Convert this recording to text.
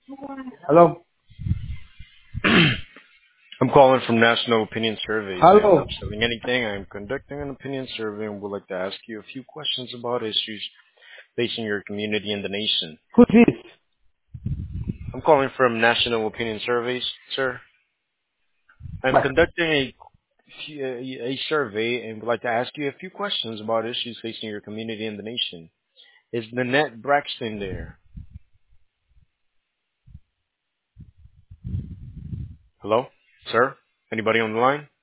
Hello? I'm calling from National Opinion Surveys. I am not Hello? selling anything. I am conducting an opinion survey and would like to ask you a few questions about issues facing your community and the nation. Who's this? I'm calling from National Opinion Surveys, sir. I'm What? conducting a survey and would like to ask you a few questions about issues facing your community and the nation. Is Nanette Braxton there? Hello? Sir? Anybody on the line?